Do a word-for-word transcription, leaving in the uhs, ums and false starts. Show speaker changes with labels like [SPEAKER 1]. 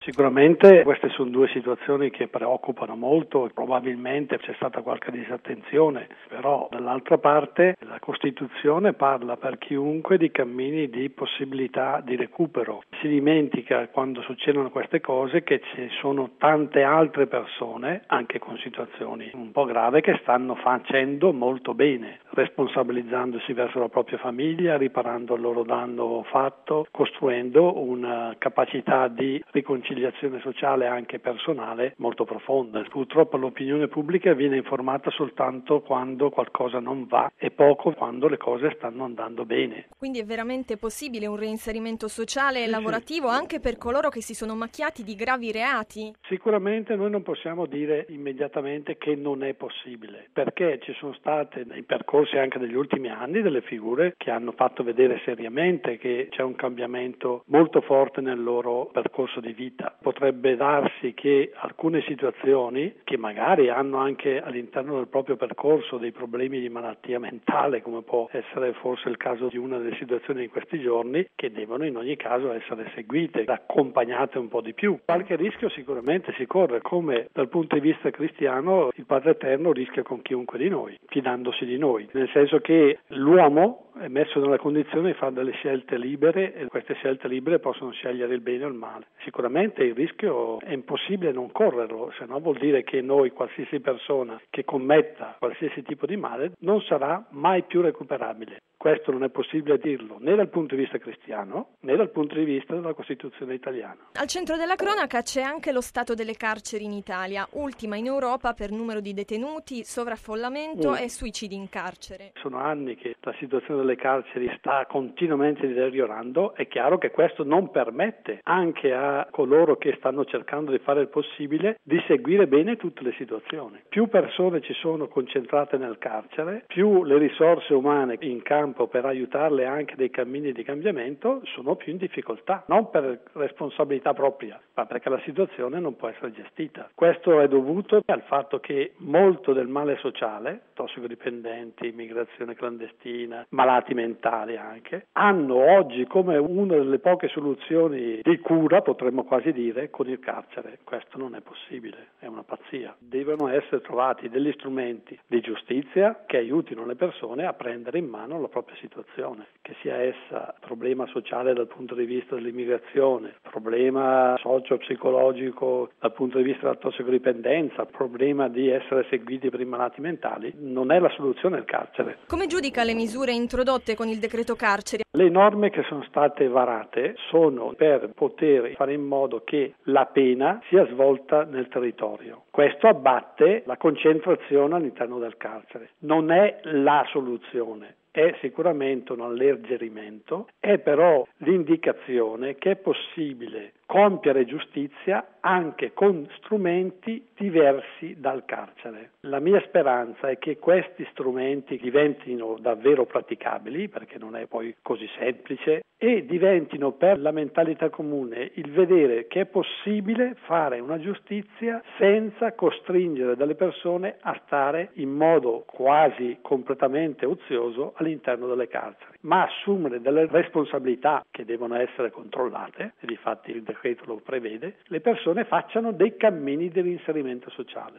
[SPEAKER 1] Sicuramente queste sono due situazioni che preoccupano molto, probabilmente c'è stata qualche disattenzione, però dall'altra parte la Costituzione parla per chiunque di cammini di possibilità di recupero. Si dimentica quando succedono queste cose che ci sono tante altre persone, anche con situazioni un po' grave, che stanno facendo molto bene, responsabilizzandosi verso la propria famiglia, riparando il loro danno fatto, costruendo una capacità di riconciliazione sociale anche personale molto profonda. Purtroppo l'opinione pubblica viene informata soltanto quando qualcosa non va e poco quando le cose stanno andando bene.
[SPEAKER 2] Quindi è veramente possibile un reinserimento sociale e
[SPEAKER 1] sì,
[SPEAKER 2] lavorativo
[SPEAKER 1] sì.
[SPEAKER 2] anche per coloro che si sono macchiati di gravi reati?
[SPEAKER 1] Sicuramente noi non possiamo dire immediatamente che non è possibile, perché ci sono state nei percorsi anche degli ultimi anni delle figure che hanno fatto vedere seriamente che c'è un cambiamento molto forte nel loro percorso di vita. Potrebbe darsi che alcune situazioni che magari hanno anche all'interno del proprio percorso dei problemi di malattia mentale, come può essere forse il caso di una delle situazioni in questi giorni, che devono in ogni caso essere seguite, accompagnate un po' di più. Qualche rischio sicuramente si corre, come dal punto di vista cristiano il Padre Eterno rischia con chiunque di noi, fidandosi di noi, nel senso che l'uomo è messo nella condizione di fare delle scelte libere e queste scelte libere possono scegliere il bene o il male. Sicuramente il rischio è impossibile non correrlo, se no vuol dire che noi, qualsiasi persona che commetta qualsiasi tipo di male, non sarà mai più recuperabile. Questo non è possibile dirlo né dal punto di vista cristiano né dal punto di vista della Costituzione italiana.
[SPEAKER 2] Al centro della cronaca c'è anche lo stato delle carceri in Italia, ultima in Europa per numero di detenuti, sovraffollamento mm. e suicidi in carcere.
[SPEAKER 1] Sono anni che la situazione delle carceri sta continuamente deteriorando. È chiaro che questo non permette anche a coloro che stanno cercando di fare il possibile di seguire bene tutte le situazioni. Più persone ci sono concentrate nel carcere, più le risorse umane in campo per aiutarle anche dei cammini di cambiamento sono più in difficoltà, non per responsabilità propria, ma perché la situazione non può essere gestita. Questo è dovuto al fatto che molto del male sociale, tossicodipendenti, immigrazione clandestina, malati mentali anche, hanno oggi come una delle poche soluzioni di cura, potremmo quasi dire, con il carcere. Questo non è possibile, è una pazzia. Devono essere trovati degli strumenti di giustizia che aiutino le persone a prendere in mano la propria situazione, che sia essa problema sociale dal punto di vista dell'immigrazione, problema socio-psicologico dal punto di vista della tossicodipendenza, problema di essere seguiti per i malati mentali, non è la soluzione il carcere.
[SPEAKER 2] Come giudica le misure introdotte con il decreto carceri?
[SPEAKER 1] Le norme che sono state varate sono per poter fare in modo che la pena sia svolta nel territorio. Questo abbatte la concentrazione all'interno del carcere. Non è la soluzione. È sicuramente un alleggerimento, è però l'indicazione che è possibile compiere giustizia anche con strumenti diversi dal carcere. La mia speranza è che questi strumenti diventino davvero praticabili, perché non è poi così semplice, e diventino per la mentalità comune il vedere che è possibile fare una giustizia senza costringere delle persone a stare in modo quasi completamente ozioso all'interno delle carceri, ma assumere delle responsabilità che devono essere controllate, e difatti il decreto lo prevede, le persone facciano dei cammini di reinserimento sociale.